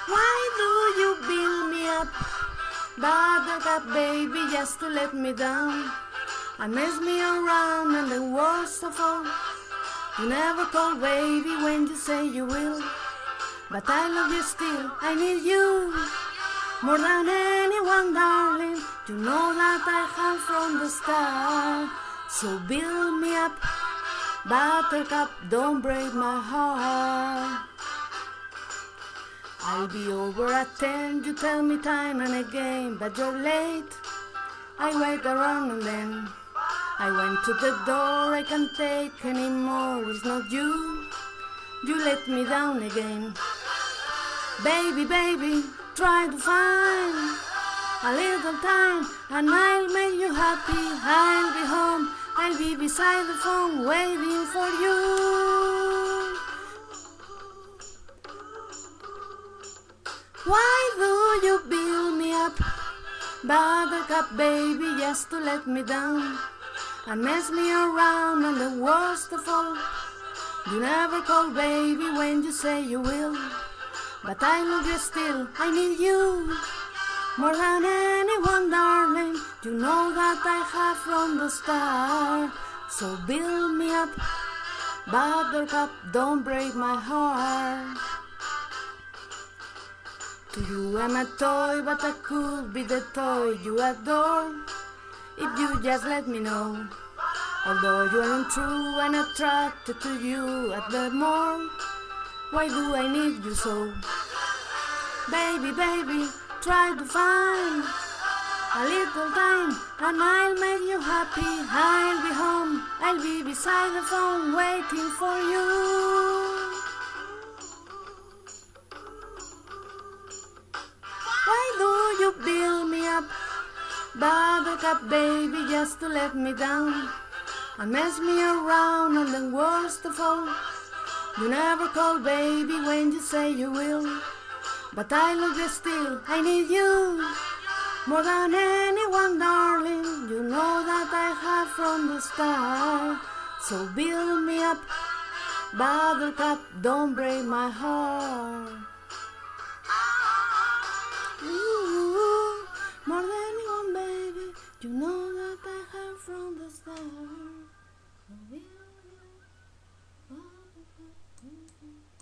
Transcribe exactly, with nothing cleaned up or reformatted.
Why do you build me up, buttercup baby, just to let me down and mess me around? And the worst of all, you never call baby when you say you will. But I love you still, I need you more than anyone, darling. You know that I have from the start. So build me up, buttercup, don't break my heart. I'll be over at ten, you tell me time and again, but you're late. I wait around and then I went to the door, I can't take anymore. It's not you, you let me down again. Baby, baby, try to find a little time and I'll make you happy. I'll be home, I'll be beside the phone waiting for you. Why do you build me up, buttercup baby, just to let me down and mess me around? And the worst of all, you never call baby when you say you will. But I love you still, I need you more than anyone, darling. You know that I have from the start. So build me up, buttercup, don't break my heart. To you I'm a toy, but I could be the toy you adore if you just let me know. Although you aren't true and attracted to you at the more, why do I need you so? Baby, baby, try to find a little time and I'll make you happy. I'll be home, I'll be beside the phone waiting for you. Why do you build me up, buttercup baby, just to let me down and mess me around? And the worst of all, you never call baby when you say you will. But I love you still, I need you more than anyone, darling. You know that I have from the start. So build me up, buttercup, don't break my heart. Ooh, more than anyone, baby, you know that I have from the start. So